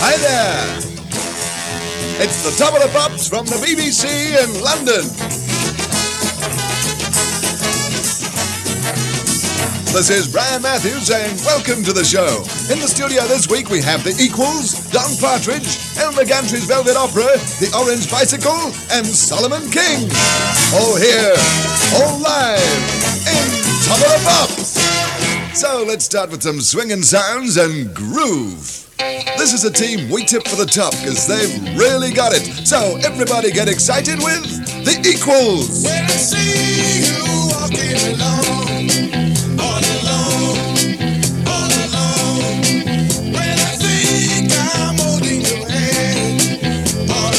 Hi there! It's the Top of the Pops from the BBC in London. This is Brian Matthews saying welcome to the show. In the studio this week we have The Equals, Don Partridge, Elmer Gantry's Velvet Opera, The Orange Bicycle, and Solomon King. All here, all live, in Top of the Pops. So let's start with some swinging sounds and groove. This is a team we tip for the top because they've really got it. So everybody get excited with The Equals. When I see you walking along, all alone, all alone. When I think I'm holding your hand, all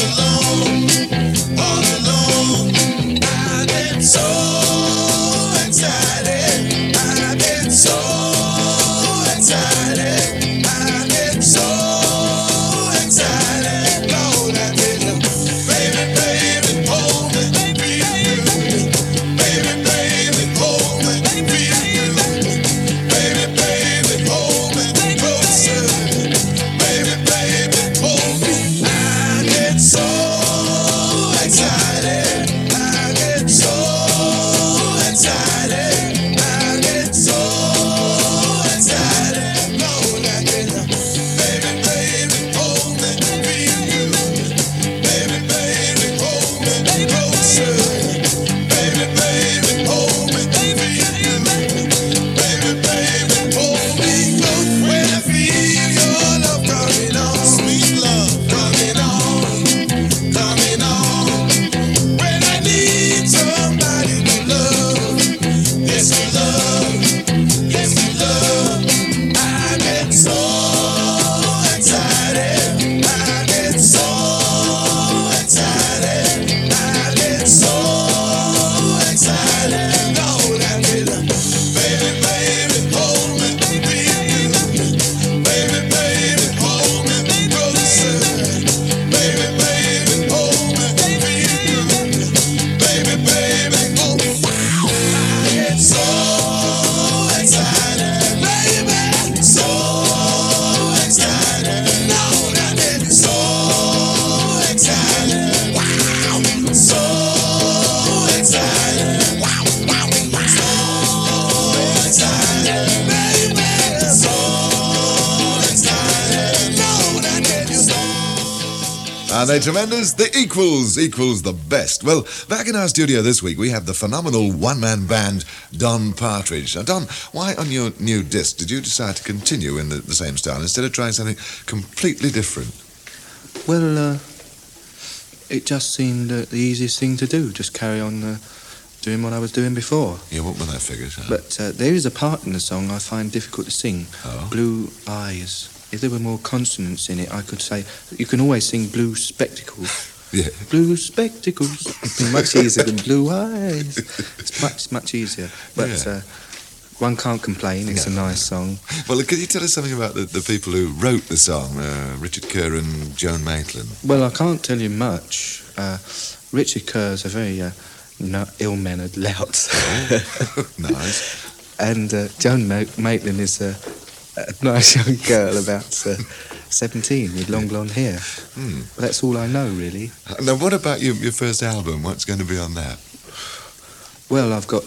alone, I get so excited, I get so excited. Are they tremendous? The Equals the best. Well, back in our studio this week, we have the phenomenal one-man band, Don Partridge. Now, Don, why on your new disc did you decide to continue in the same style instead of trying something completely different? Well, it just seemed the easiest thing to do, just carry on doing what I was doing before. Yeah, what were their figures? Huh? But there is a part in the song I find difficult to sing. Oh? Blue eyes. If there were more consonants in it, I could say, you can always sing blue spectacles. Yeah. Blue spectacles. It'd be much easier than blue eyes. It's much easier. But one can't complain. It's a nice song. Well, could you tell us something about the people who wrote the song, Richard Kerr and Joan Maitland? Well, I can't tell you much. Richard Kerr's a very ill-mannered lout. Oh, nice. And Joan Maitland is a nice young girl about 17 with long blonde hair. But that's all I know, really. Now, what about your first album? What's going to be on that? Well, I've got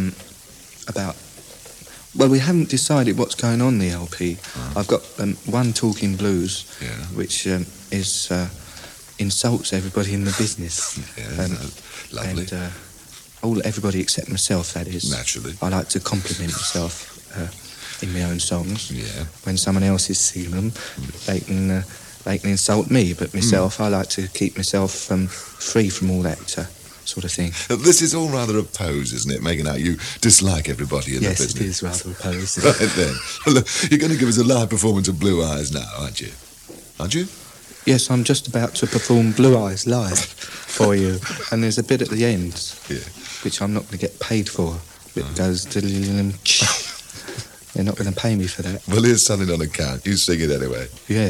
Well, we haven't decided what's going on the LP. I've got one Talking Blues, which insults everybody in the business. Lovely. And everybody except myself, that is. Naturally. I like to compliment myself in my own songs. Yeah. When someone else is singing them, they can insult me, but myself, I like to keep myself free from all that sort of thing. This is all rather a pose, isn't it? Making out you dislike everybody in the business. Yes, it is rather a pose. Right then. Look, you're going to give us a live performance of Blue Eyes now, aren't you? Aren't you? Yes, I'm just about to perform Blue Eyes live for you. And there's a bit at the end, which I'm not going to get paid for. It goes... They're not going to pay me for that. Well, here's something on account. You sing it anyway. Yeah.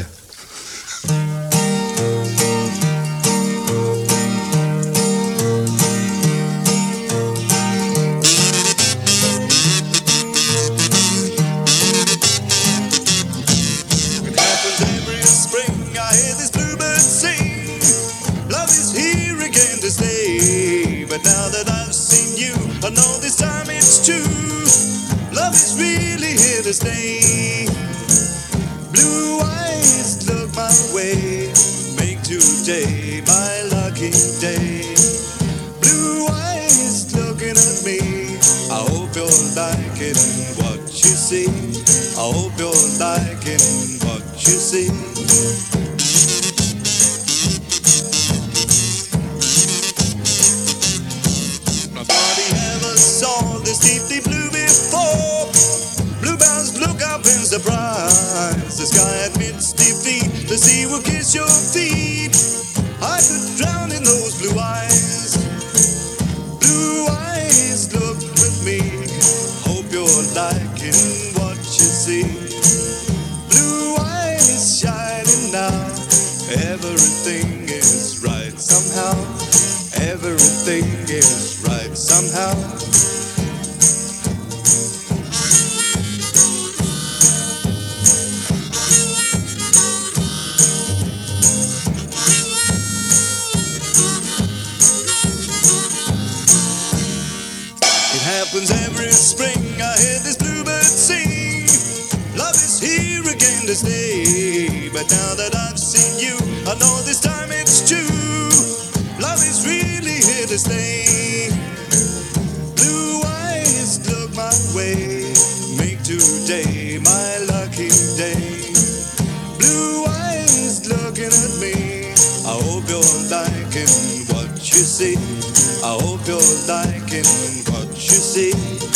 It happens every spring. I hear this bluebird sing. Love is here again to stay. But now that I've seen you, I know this time it's true. Love is really here to stay. Blue eyes look my way, make today my lucky day. Blue eyes looking at me, I hope you're liking what you see. I hope you're liking what you see. Nobody ever saw this deeply blue before. Bluebells look up in surprise. The sky admits defeat. The sea will kiss your feet. I could drown in those blue eyes. Blue eyes, look with me. Hope you're liking what you see. Blue eyes shining now. Everything is right somehow. Everything is right somehow. Happens every spring, I hear this bluebird sing. Love is here again to stay. But now that I've seen you, I know this time it's true. Love is really here to stay. Blue eyes look my way, make today my lucky day. Blue eyes looking at me, I hope you're liking what you see. I hope you're liking what you see.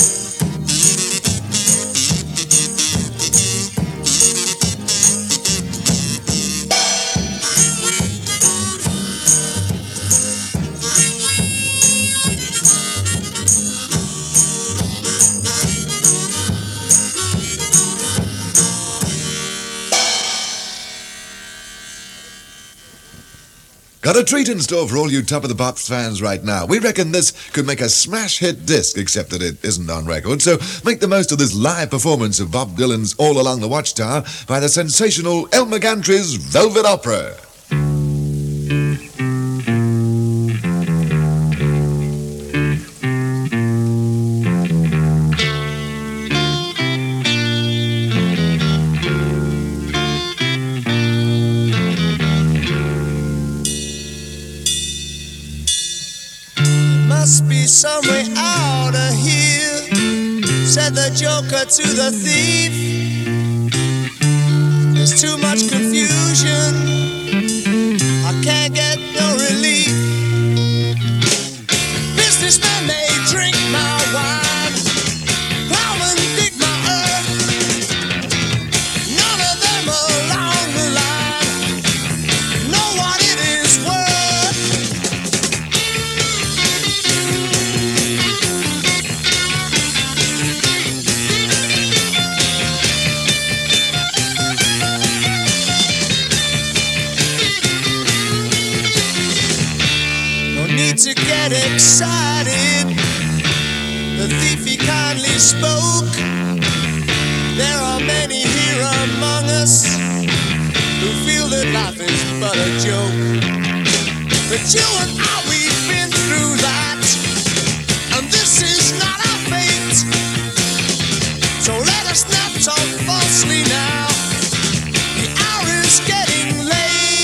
Got a treat in store for all you Top of the Pops fans right now. We reckon this could make a smash hit disc, except that it isn't on record, so make the most of this live performance of Bob Dylan's All Along the Watchtower by the sensational Elmer Gantry's Velvet Opera. Must be some way out of here, said the joker to the thief. There's too much confusion, I can't get no relief. Businessmen, they drink my wine, plow and dig my earth. None of them along the line know what it is worth. To get excited, the thief he kindly spoke. There are many here among us who feel that life is but a joke. But you and I, we've been through that, and this is not our fate. So let us not talk falsely now. The hour is getting late.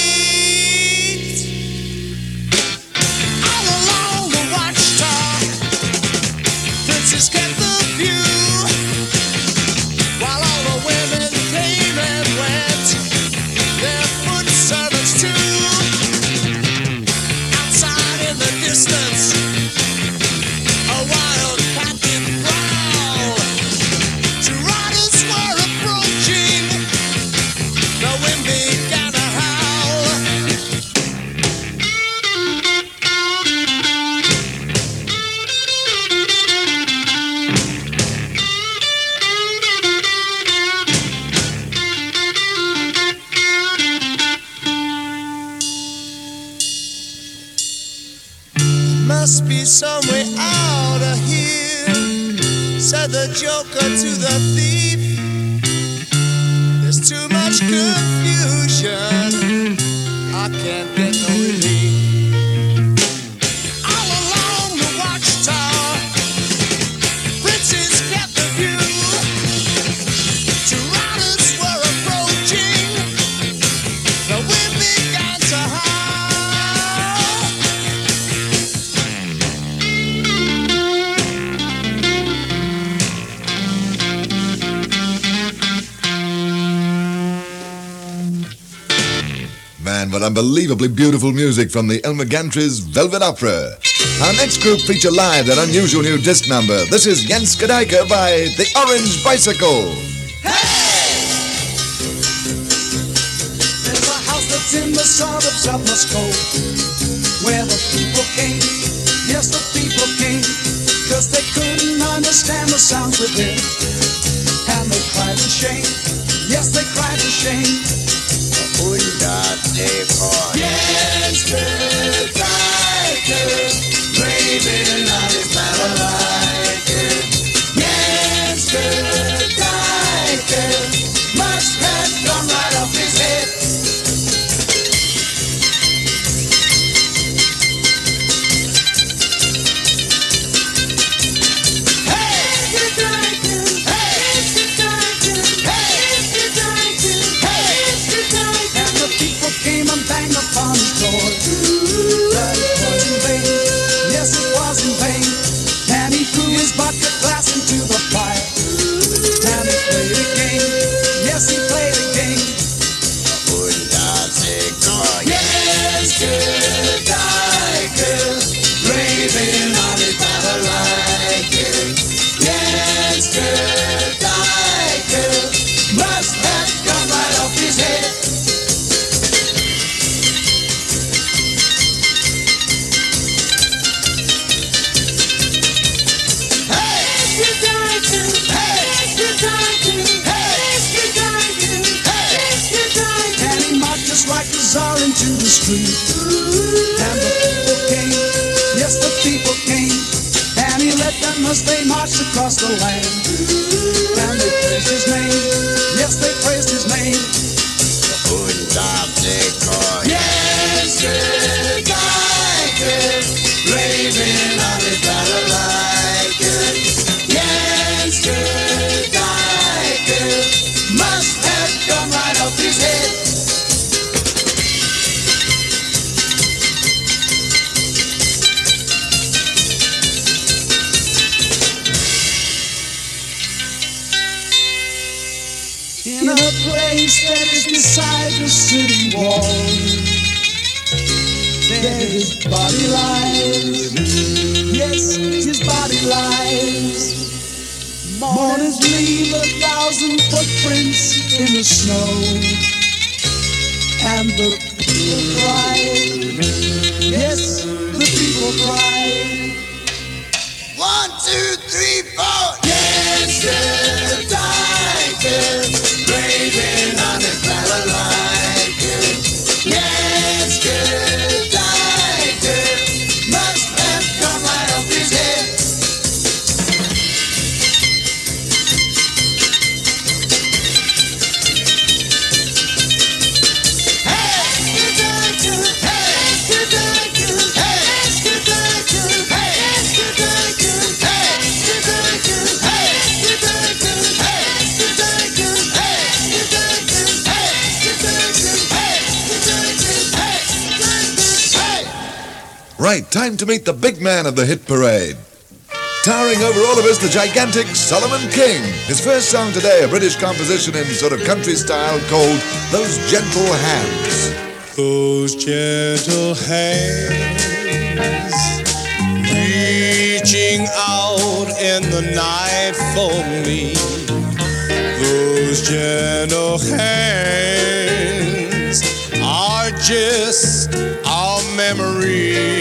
Just get the view, while all the women came and went, their foot servants too. Outside in the distance, a wild cat did growl. Two riders were approaching, the wind began to howl. Must be some way out of here, said the joker to the thief. There's too much confusion, And what unbelievably beautiful music from the Elmer Gantry's Velvet Opera. Our next group feature live their unusual new disc number. This is Jens Kadijka by The Orange Bicycle. There's a house that's in the suburbs of Moscow, where the people came, yes, the people came, 'cause they couldn't understand the sounds within. And they cried in shame, yes, they cried in shame. Und das Depot, yes, Kadijka, braving on his balalaika. Yes, Kadijka, must have gone right off his head. Came and banged upon his door, but it was in vain, yes it was in vain, and he threw his vodka glass into the fire, and he played a game, yes he played a game. Und das Depot, yes, Kadijka, braving on his balalaika. Yes, Kadijka, must have gone right off his head. Like the Tsar into the street, and the people came, yes the people came, and he led them as they marched across the land, and they praised his name, yes they praised his name. Und das Depot, yes, Kadijka, braving on his balalaika. Yes, Kadijka, must have gone right off his head. In a place that is beside the city wall, there his body lies, yes, his body lies. Mourners leave 1,000 footprints in the snow, and the people cry, yes, the people cry. 1, 2, 3, 4. Yes, Kadijka, braving on his balalaika. Yes, Kadijka, must have gone right off his head. Right, time to meet the big man of the hit parade. Towering over all of us, the gigantic Solomon King. His first song today, a British composition in sort of country style called Those Gentle Hands. Those gentle hands reaching out in the night for me. Those gentle hands are just a memory.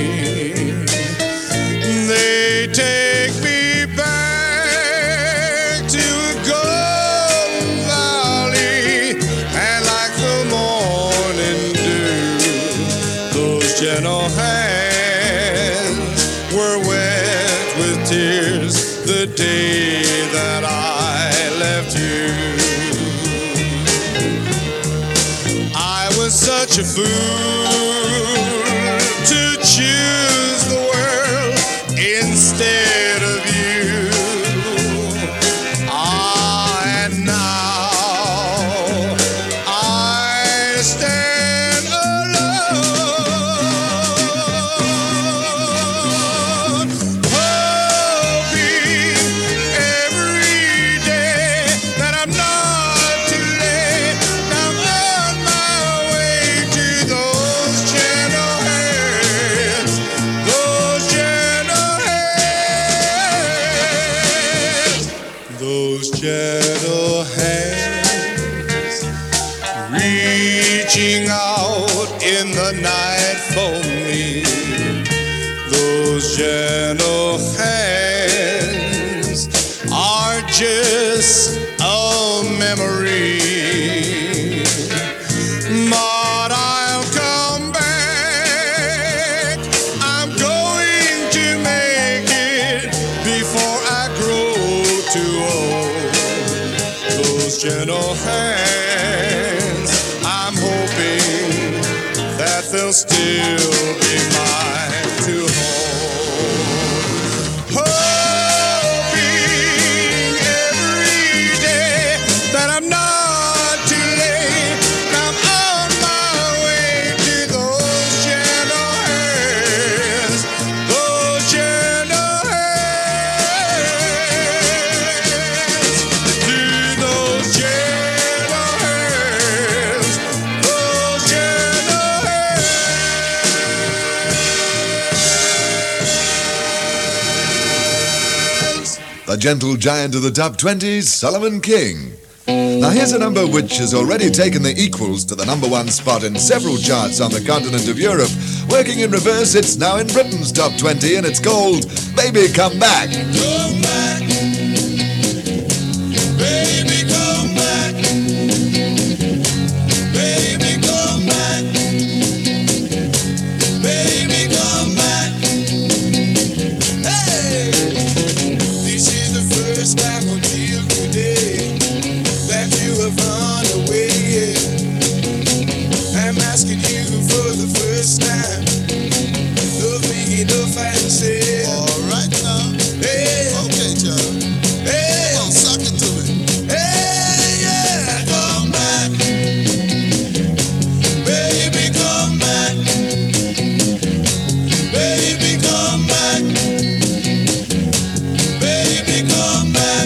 They take me back to a golden valley, and like the morning dew, those gentle hands were wet with tears the day that I left you. I was such a fool to choose the world instead of you. And now I stand alone, hoping every day that I'm not too late. I'm on my way to reaching out in the night for me. Those gentle hands are just a memory. But I'll come back. I'm going to make it before I grow too old. Those gentle hands, I'm hoping that they'll still be mine to hold. Hoping every day that I'm not too late. I'm on my way to those gentle hands, those gentle hands, to those gentle hands, those gentle hands. The gentle giant of the top 20s, Solomon King. Now here's a number which has already taken the equals to the number one spot in several charts on the continent of Europe. Working in reverse, it's now in Britain's top 20 and it's called Baby Come Back. Come back, baby, come back, baby, come back, baby, come back. Hey, this is the first time until today that you have run away. I'm asking you for the first time, love me enough and say, all right now. Hey, okay, child. Hey, come on, suck it to me. Hey, yeah, come back, baby, come back, baby, come back, baby, come back.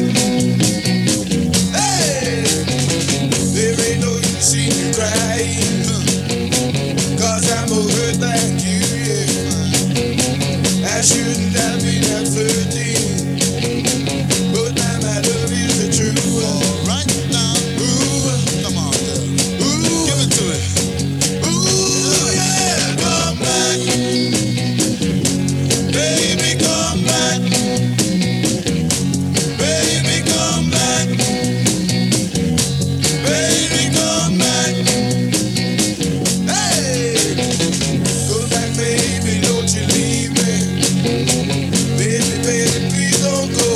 Hey, there ain't no use in you crying, 'cause I'm more hurt than you, yeah. I shouldn't have been at 13, but now my love is the truth. All right now, ooh, come on, girl. Ooh, give it to me. Ooh, yeah, come back, baby, come back, baby, come back, baby, come back. Hey, come back, baby, don't you leave me. Baby, baby, please don't go.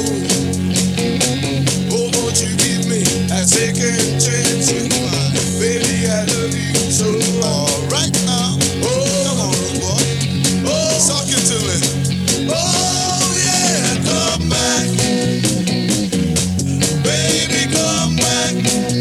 Oh, won't you give me a second chance? Baby, I love you so. All right now. Oh, come on, boy. Oh, suck it to me. Oh, yeah, come back. Baby, come back.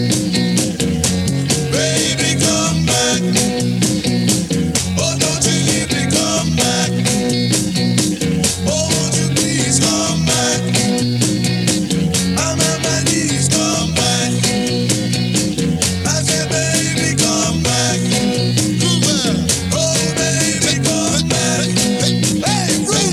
Baby, come back. Oh, don't you leave me, come back. Oh, won't you please come back? I'm on my knees, come back. I said, baby, come back. Oh, baby, come back. Hey, run.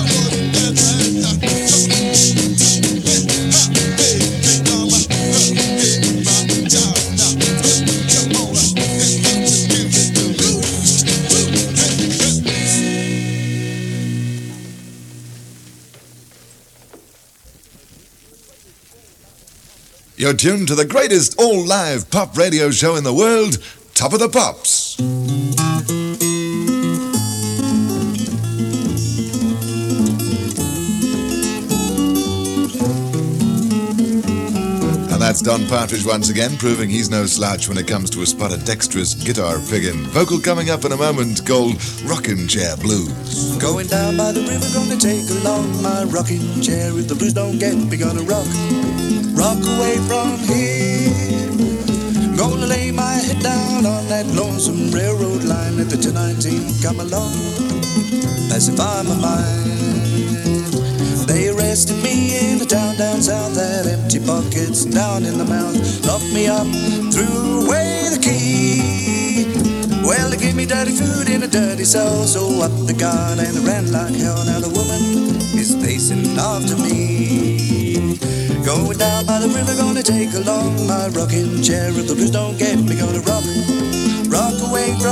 You're tuned to the greatest all-live pop radio show in the world, Top of the Pops. And that's Don Partridge once again, proving he's no slouch when it comes to a spot of dexterous guitar picking. Vocal coming up in a moment called Rockin' Chair Blues. Going down by the river, gonna take along my rocking chair. If the blues don't get me, gonna rock away from here. Gonna lay my head down on that lonesome railroad line. Let the 219 come along, pacify my mind. They arrested me in a town down south, had empty pockets down in the mouth, locked me up, threw away the key. Well, they gave me dirty food in a dirty cell, so up the gun and I ran like hell. Now the woman is pacing after me. Going down by the river, gonna take along my rocking chair. If the blues don't get me, gonna rock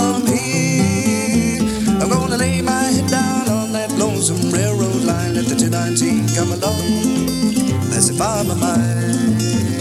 from here. I'm gonna lay my head down on that lonesome railroad line. Let the 219 come along as if I'm a mine.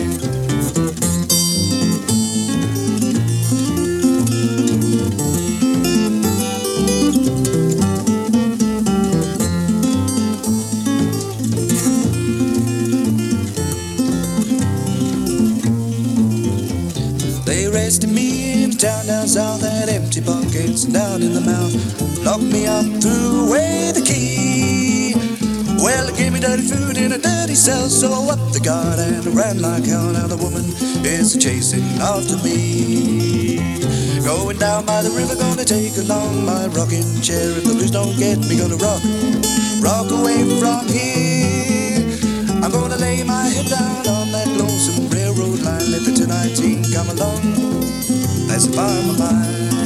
They arrested me in a town down south, that empty buckets down in the mouth. Locked me up, threw away the key. Well, they gave me dirty food in a dirty cell, so up the guard and ran like hell. Now the woman is chasing after me. Going down by the river, gonna take along my rocking chair. If the blues don't get me, gonna rock away from here. I'm gonna lay my head down on that lonesome railroad line. Let the 219 come along as if I'm a mine.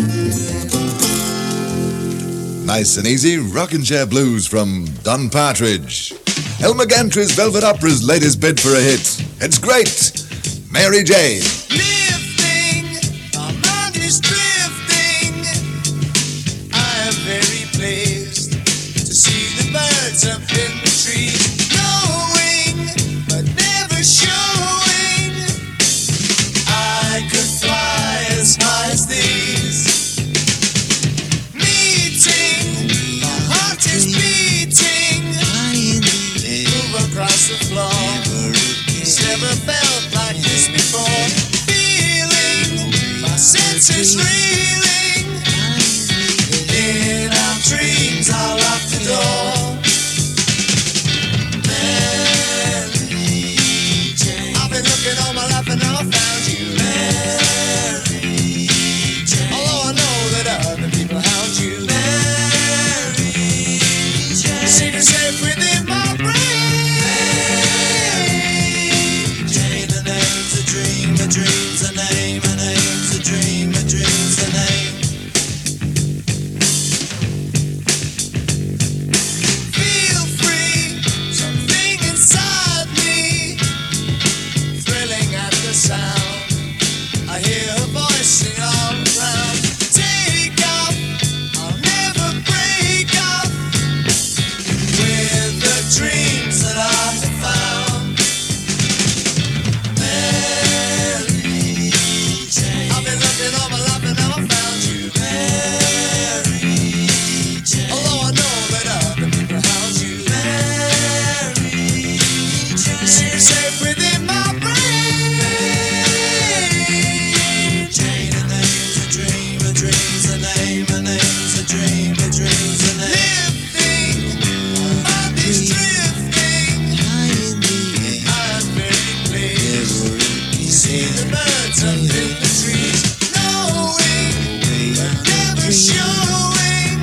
Nice and easy, Rockin' Chair Blues from Don Partridge. Elmer Gantry's Velvet Opera's latest bid for a hit. It's great. Mary J. Lifting, our mind is drifting. I am very pleased to see the birds up in the trees, knowing but never showing. I could fly as high as these. Meeting, my heart is beating. Move across the floor. It's never felt like this before. Feeling my senses reeling. In our dreams, I'll lock the door. Mary Jane, I've been looking all my life and now I found you. Mary Jane, although I know that other people hound you. Mary Jane, the secret's safe within my brain. A dream's a name, a name's a dream, a dream's a name. Feel free, something inside me, thrilling at the sound. I hear her voice sing all around. Take off, I'll never break off with the dreams that I have found. I've been looking all my life and now I found you, Mary Jane. Although I know that other people hound you, Mary Jane. The secret's safe within my brain. Mary Jane, a name's a dream, a dream's a name, a name's a dream, a dream's a name. Lifting, my mind is drifting. I'm very pleased to see the birds up in the trees, knowing but never showing.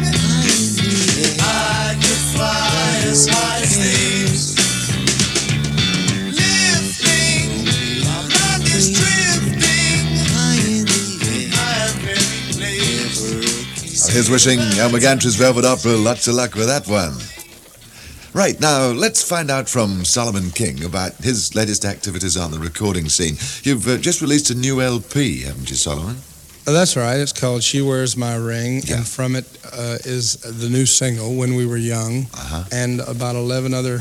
I could fly as high as these. Lifting, my mind is drifting. I am very pleased. Here's wishing Elmer Gantry's Velvet Opera lots of luck with that one. Right, now let's find out from Solomon King about his latest activities on the recording scene. You've just released a new LP, haven't you, Solomon? That's right. It's called She Wears My Ring, Yeah. and from it is the new single, When We Were Young, and about 11 other,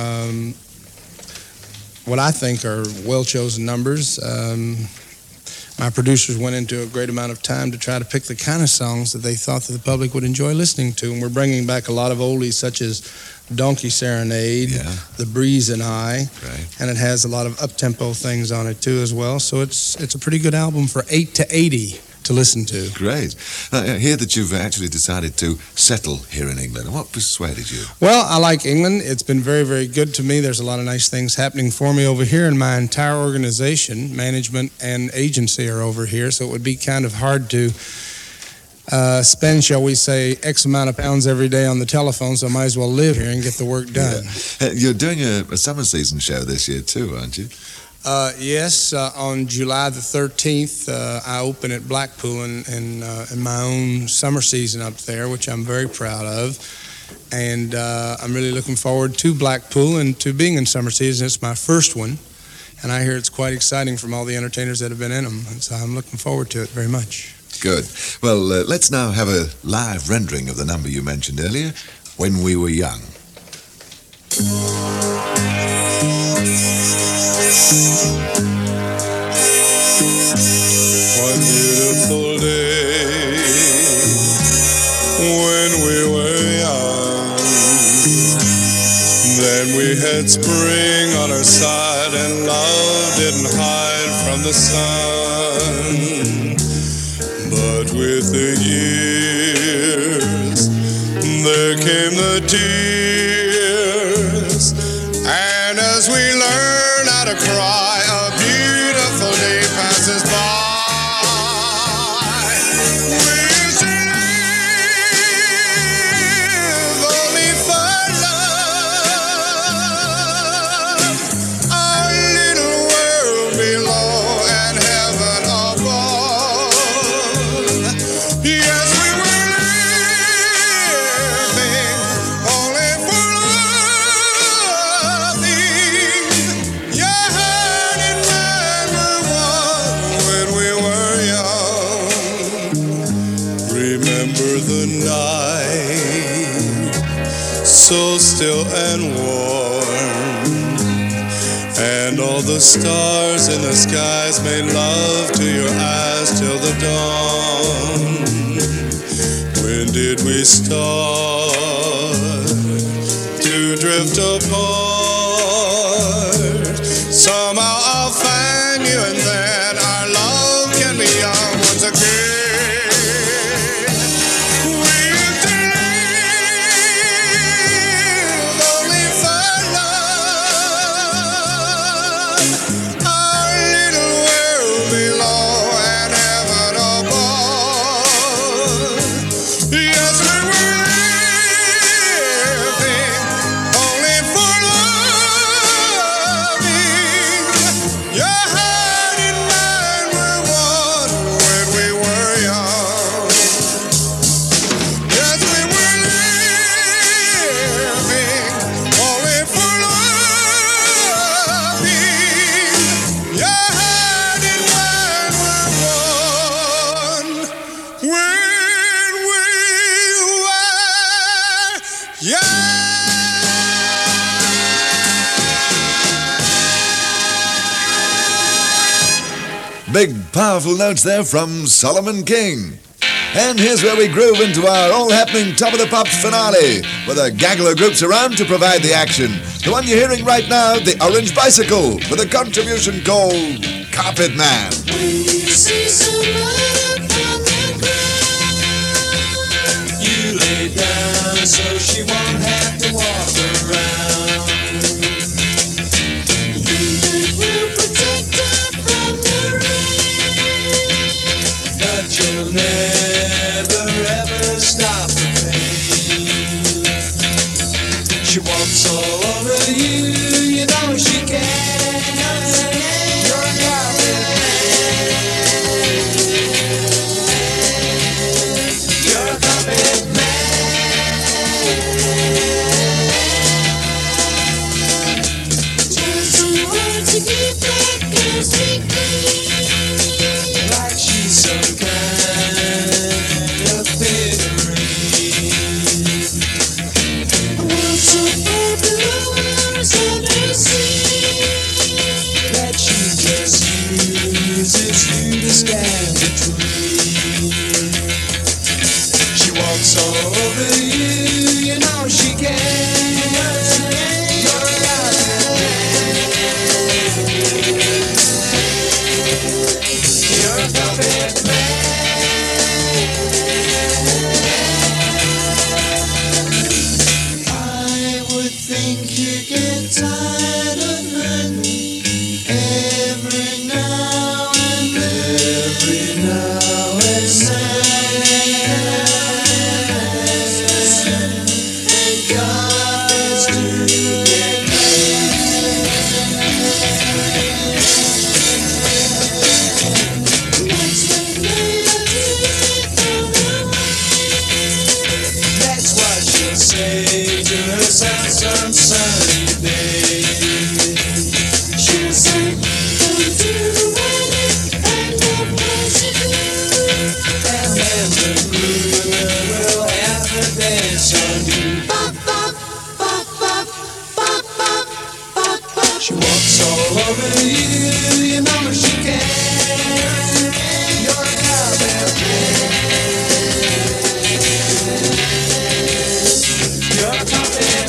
what I think are well-chosen numbers. My producers went into a great amount of time to try to pick the kind of songs that they thought that the public would enjoy listening to, and we're bringing back a lot of oldies such as Donkey Serenade, The Breeze and I, and it has a lot of up-tempo things on it too as well, so it's a pretty good album for 8 to 80 to listen to. Great. I hear that you've actually decided to settle here in England. What persuaded you? Well, I like England. It's been very, very good to me. There's a lot of nice things happening for me over here, and my entire organization, management and agency are over here, so it would be kind of hard to spend, shall we say, X amount of pounds every day on the telephone, so I might as well live here and get the work done. Yeah. You're doing a summer season show this year too, aren't you? Yes, on July the 13th, I open at Blackpool in my own summer season up there, which I'm very proud of. And I'm really looking forward to Blackpool and to being in summer season. It's my first one, and I hear it's quite exciting from all the entertainers that have been in them. And so I'm looking forward to it very much. Good. Well, let's now have a live rendering of the number you mentioned earlier, When We Were Young. One beautiful day when we were young, then we had spring on our side and love didn't hide from the sun. But with the years there came the tears, and as we learn how to cry, a beautiful day passes by. We used to live only for love, our little world below and heaven above. Yes, we were living only for loving. Your heart and mine were one when we were young. Remember the night, so still and warm, and all the stars in the skies made love to your eyes till the dawn. When did we start to drift apart? Somehow I'll find you and then our love can be young once again. We used to live only for love, our little world below and heaven above. Yes, we were living only for loving. Your heart and mine were one when we were young. Yes, we were living only for loving. Your heart and mine were one when we were young. Big, powerful notes there from Solomon King. And here's where we groove into our all-happening Top of the Pops finale, with a gaggle of groups around to provide the action. The one you're hearing right now, the Orange Bicycle, with a contribution called Carpet Man. We see someone on the ground. You lay down so she won't have to walk around. You will protect her from the rain, but you'll never ever stop the pain. She walks all over you, you know she can. You're a carpet man. You're a carpet man. dance the groove, we'll have a dance on you. She walks all over you, you know she can. You're a cowbell kid. You're a trumpet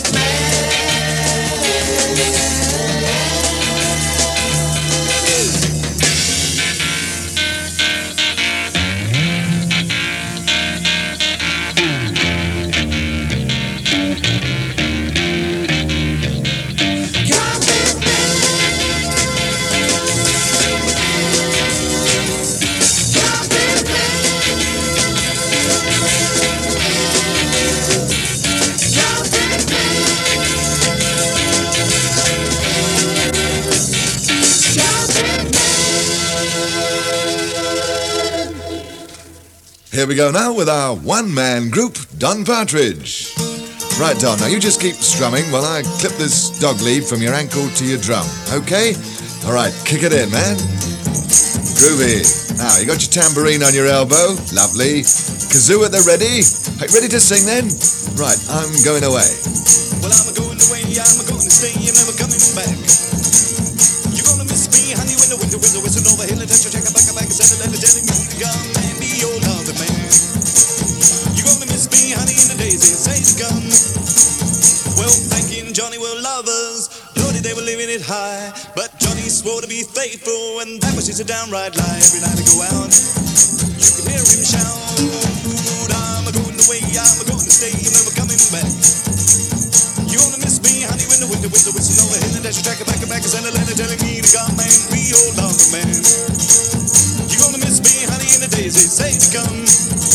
Here we go now with our one-man group, Don Partridge. Right, Don, now you just keep strumming while I clip this dog lead from your ankle to your drum, okay? All right, kick it in, man. Groovy. Now, you got your tambourine on your elbow. Lovely. Kazoo at the ready. Are you ready to sing then? Right, I'm going away. Well, I'm going away, I'm going to stay, I'm never coming back. You're gonna miss me, honey, when the winter whistle over hill and touch your check back, and let it telling me to come and be your other man. You're gonna miss me, honey, in the days it says come. Well, Frankie and Johnny were lovers, Lordy, they were living it high. But Johnny swore to be faithful, and that was just a downright lie. Every night I go out, you can hear him shout, I'm going away, I'm going to stay, I'm never coming back. You're gonna miss me, honey, when the winter whistle over hill and dash your track back and send a letter telling me to come and be your lover man. You're gonna miss me, honey, in the days they say to come.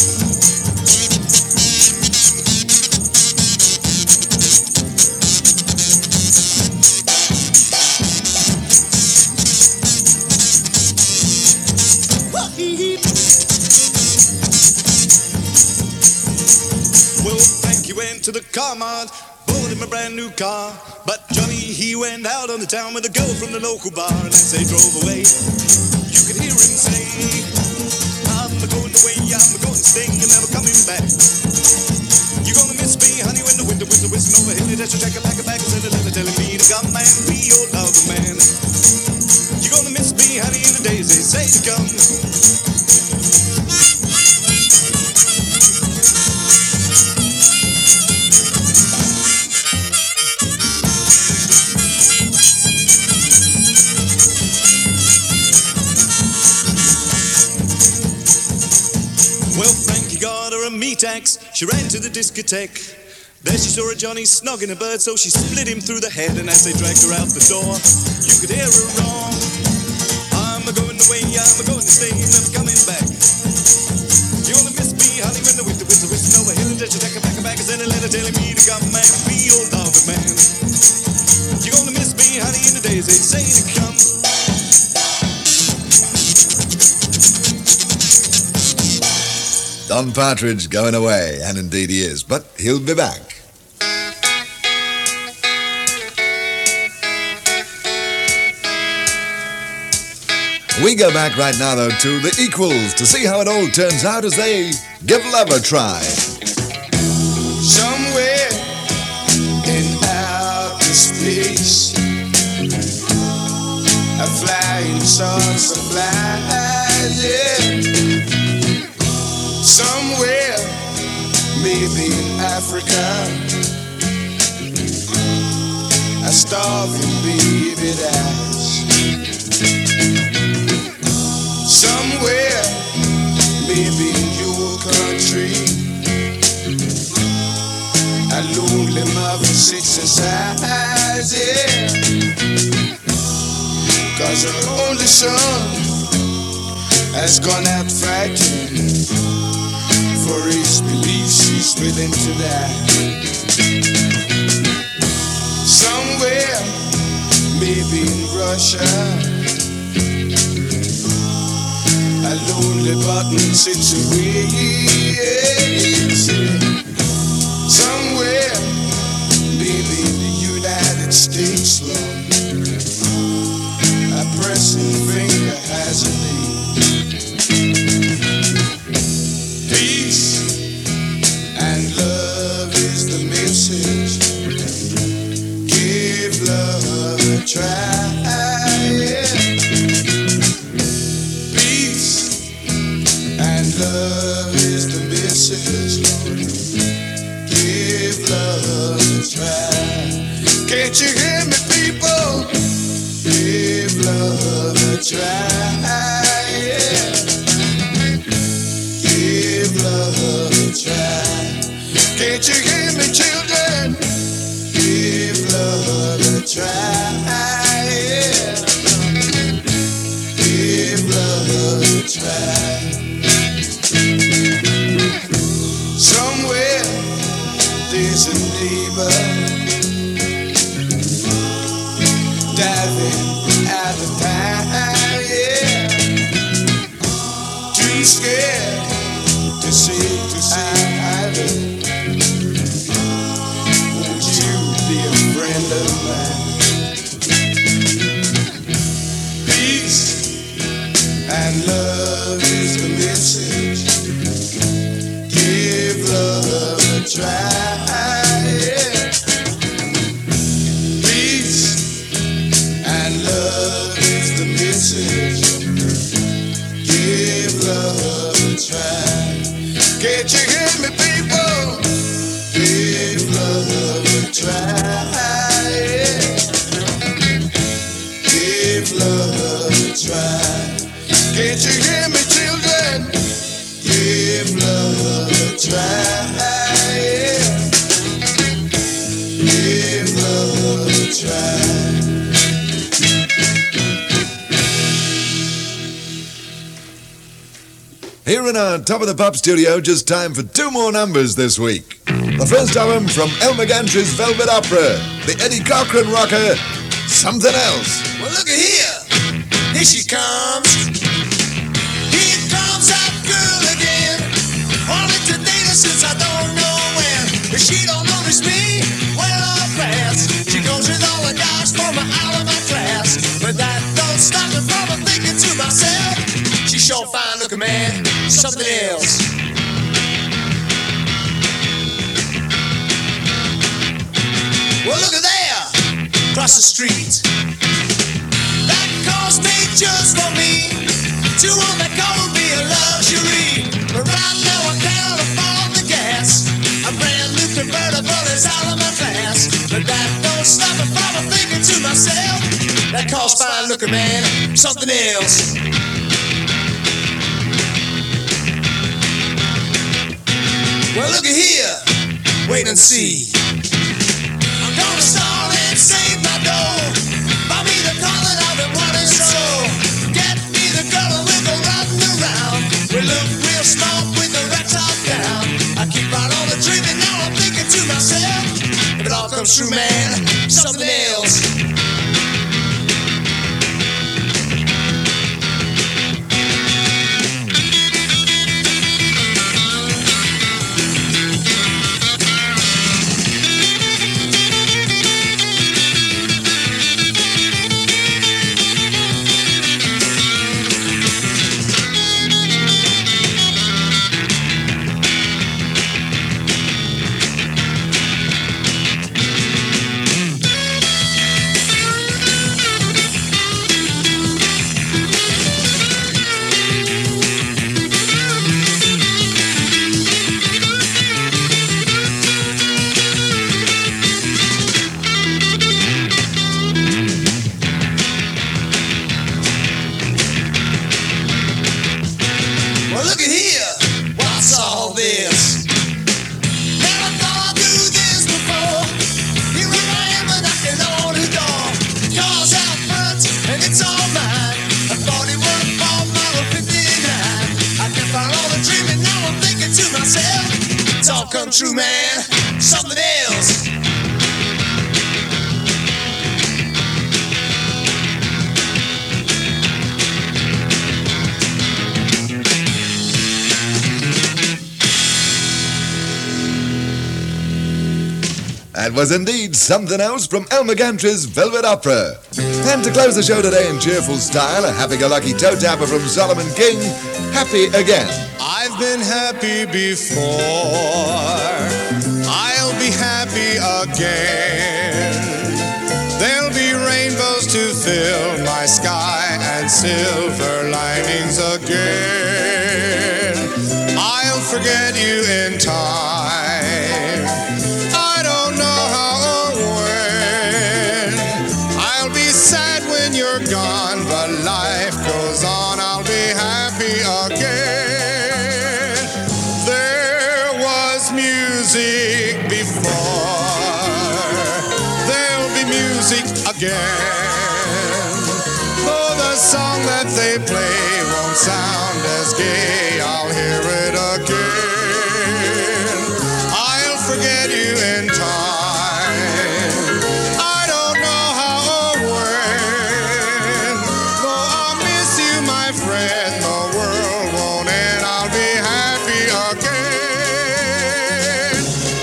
Well, Frankie went to the car mart, bought him a brand new car. But Johnny, he went out on the town with a girl from the local bar. And as they drove away, you could hear him say, I'm going away, I'm going to stay, I'm never coming back. You're gonna miss me, honey, when the winter whistle over hill, that's your jacket back and send a letter telling me to come and be your lover man. You're gonna miss me, honey, in the days they say to come. Well, Frankie got her a meat axe. She ran to the discotheque. There she saw a Johnny snogging a bird, so she split him through the head. And as they dragged her out the door, you could hear her wrong. I'm a-going away, I'm a-going to stay, never coming back. You're gonna miss me, honey, when the winter whistle over hill and dash your back and send a letter telling me to come and be your lover man. You're gonna miss me, honey, in the days they say to come. Don Partridge going away, and indeed he is, but he'll be back. We go back right now, though, to the Equals to see how it all turns out as they give love a try. Somewhere in outer space, a flying saucer flies, yeah. Somewhere, maybe in Africa, a starving baby dies. Somewhere, maybe in your country, a lonely mother sits and sighs, yeah. 'Cause her only son has gone out fighting for his beliefs, he's willing to die. Somewhere, maybe in Russia, a lonely button sits away. Somewhere, maybe in the United States, Lord, a pressing finger has a name. Peace and love is the message. Give love a try. Yeah. Peace and love is the message, Lord. Give love a try. Can't you hear me, people? Give love a try. Yeah. Give love a try. Can't you hear me, children? Give love a try. Yeah. Give love a try. Somewhere there's a neighbor diving out of time, yeah. Too scared to see either. Won't you be a friend of mine? Peace and love is the message. Give love a try. Yeah. Peace and love is the message. Give love a try. Can't you hear me, people? Give love a try. Yeah. Give love a try. Can't you hear me, children? Give love a try. Yeah. Give love a try. Here in our Top of the Pop studio, just time for two more numbers this week. The first of them from Elmer Gantry's Velvet Opera, the Eddie Cochran rocker, Something Else. Well, look at here. Here she comes. Here comes that girl again. Wanted to date her since I don't know when. But she don't notice me well or fast. She goes with all the guys from out of my class. But that don't stop me from thinking to myself, she sure fine looking, man. Something else. Well, look at there, across the street. That car's made just for me. To own that car would be a luxury. But right now I can't afford the gas. A brand new convertible is out of my class. But that don't stop me from thinking to myself, that car's fine looking, man. Something else. Well, look at here, wait and see. I'm gonna stall and save my dough. Buy me the car that I've been wanting so. Get me the girl with the riding around. We look real smart with the red top down. I keep right on the dreaming, now I'm thinking to myself, if it all comes true, man, something else. Come true, man, something else. That was indeed something else from Elmer Gantry's Velvet Opera. And to close the show today in cheerful style, a happy-go-lucky toe tapper from Solomon King, Happy Again. I've been happy before, I'll be happy again. There'll be rainbows to fill my sky and silver linings again. I'll forget you in time, I don't know how or when. I'll be sad when you're gone, but life goes on, I'll be happy again. There was music before, there'll be music again. Though the song that they play won't sound as gay, I'll hear it again. I'll forget you in time, I don't know how or when. Though I'll miss you, my friend, the world won't end, I'll be happy again.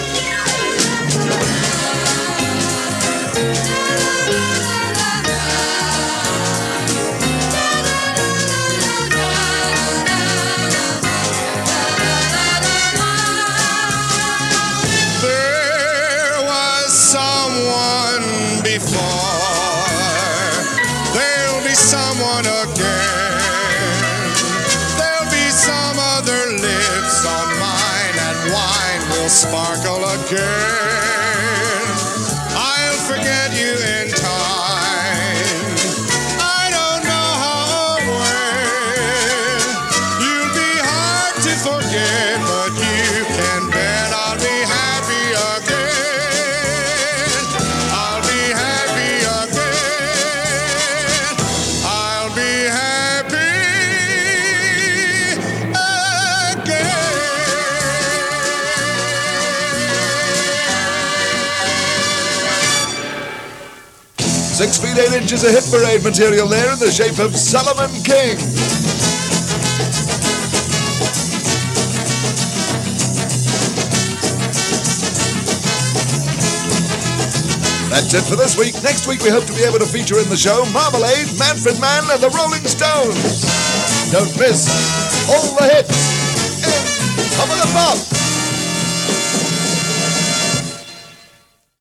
There was someone before, there'll be someone again. There'll be some other lips on mine, and wine will sparkle again. I'll forget you in time, I don't know how or when. You'll be hard to forget, but you can bet I'll be happy again. I'll be happy again. I'll be happy again. 6 feet 8 inches of hit parade material there in the shape of Solomon King. That's it for this week. Next week we hope to be able to feature in the show Marmalade, Manfred Mann and the Rolling Stones. Don't miss all the hits and Top of the Pop.